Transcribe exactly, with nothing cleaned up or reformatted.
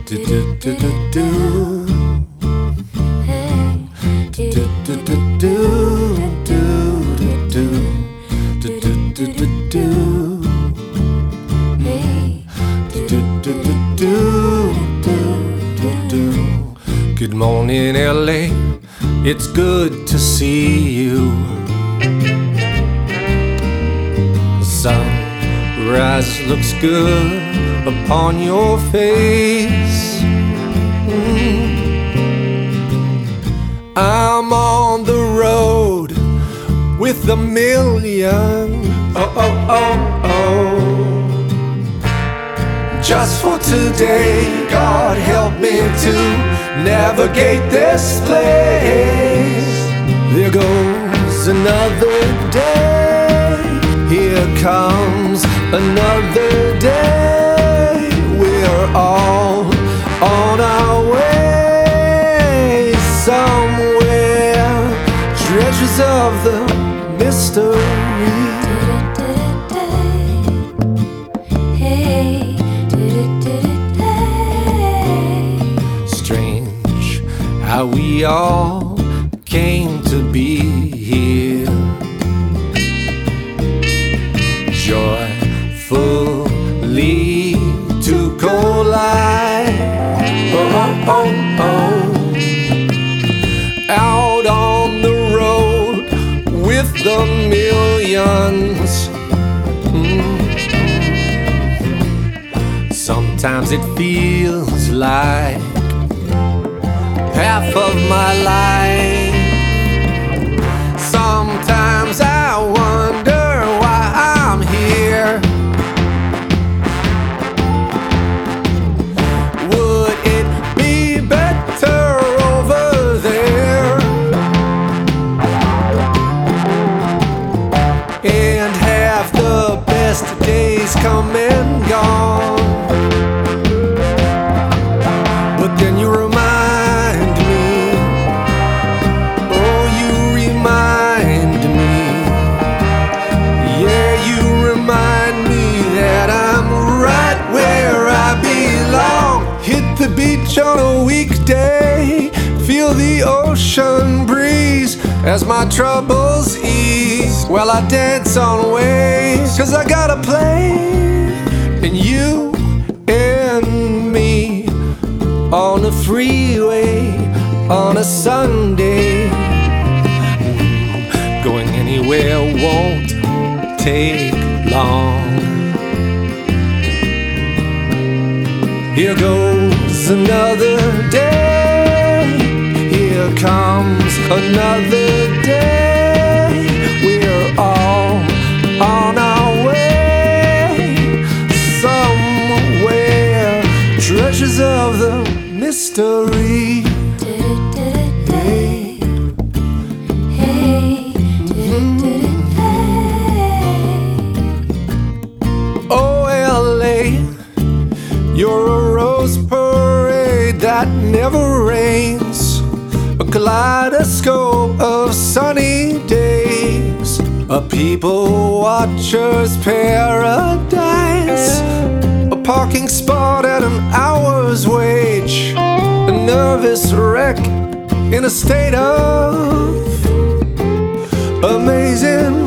do do do do do. Do do do do do do do do do do do. Good morning, L A. It's good to see you. The sunrise looks good upon your face. Mm. I'm on the road with a million. Oh, oh, oh, oh. Just for today, God help me to navigate this place. There goes another day. Here comes another day. We're all on our way somewhere. Treasures of the mystery. Strange how we all came to be here, joyfully to collide. Oh, oh, oh, oh. Out on the road with the millions. Mm. Sometimes it feels like half of my life. Sometimes I wonder why I'm here. Would it be better over there? And have the best days come and gone. But then you remind me, oh, you remind me, yeah, you remind me that I'm right where I belong. Hit the beach on a weekday, feel the ocean breeze as my troubles ease. Well, I dance on waves, cause I got a plane, and you and me on the freeway on a Sunday. Going anywhere won't take long. Here goes another day. Here comes another day. We're all on our way somewhere. Treasures of the mystery. Hey. Hey. Oh, L A, you're a rose parade that never rains, a kaleidoscope of sunny days, a people watcher's paradise, a parking spot at an hour's wage, a nervous wreck in a state of amazing